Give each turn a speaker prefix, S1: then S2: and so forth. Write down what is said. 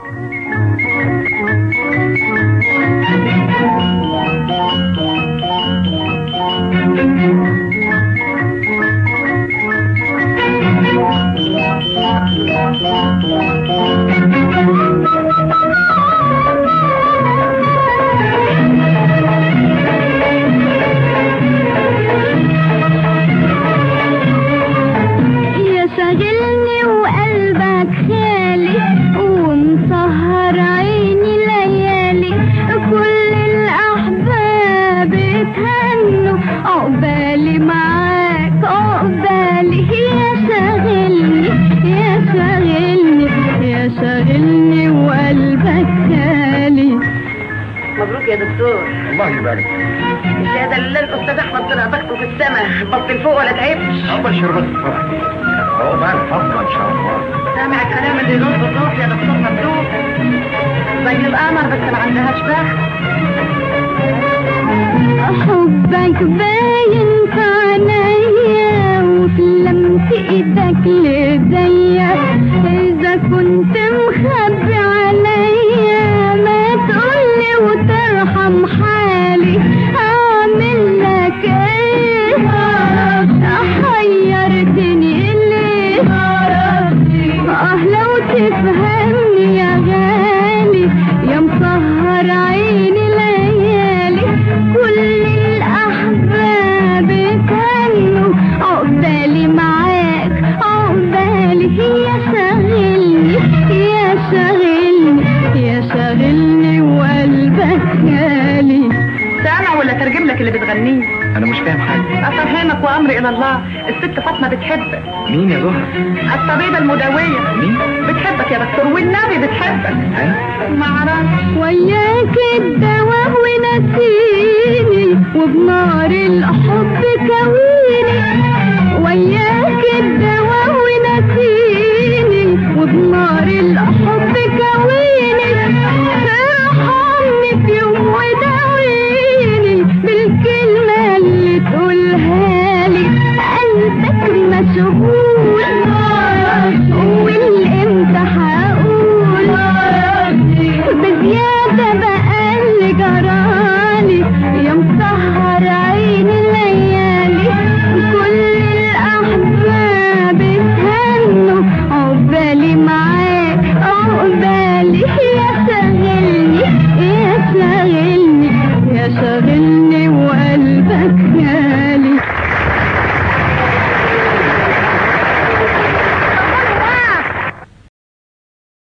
S1: مبروك يا دكتور.
S2: الله يبارك.
S1: الشهاده لله الاستاذ احمد طلع طاقته في السماء، بطل فوق ولا تعبش.
S2: اول شربت الفرح دي عقبال فضل ان شاء الله.
S1: سامع الكلام اللي ينط الروح يا دكتور مبروك، زي القمر بس ما عندهاش بخت.
S3: حبك باين في عينيا وفي لمس ايدك ليديا، اذا كنت مخبي عليا ما تقولي وترحم حالي، اعمل لك ايه؟ حيرتني ليه؟ لو تفهمني يا غالي يا مسهر عيني ليالي، كل الأحباب كانوا عقبالي معاك عقبالي، يا شاغلني يا شاغلني يا شاغلني وقلبك غالي.
S1: سامع ولا ترجم لك اللي بتغنيه؟
S2: انا مش فاهم حاجه.
S1: افهمك وامري الى الله. الست فاطمه بتحبك.
S2: مين يا زهره؟
S1: الطبيبه المداويه.
S2: مين؟
S1: بتحبك يا دكتور والنبي بتحبك. ما اعرفش.
S3: وياك الدواء ونسيني وبنار الحب كويني، وياك الدواء ونسيني وبنار الحب